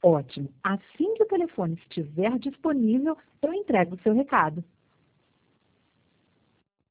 Ótimo. Assim que o telefone estiver disponível, eu entrego o seu recado.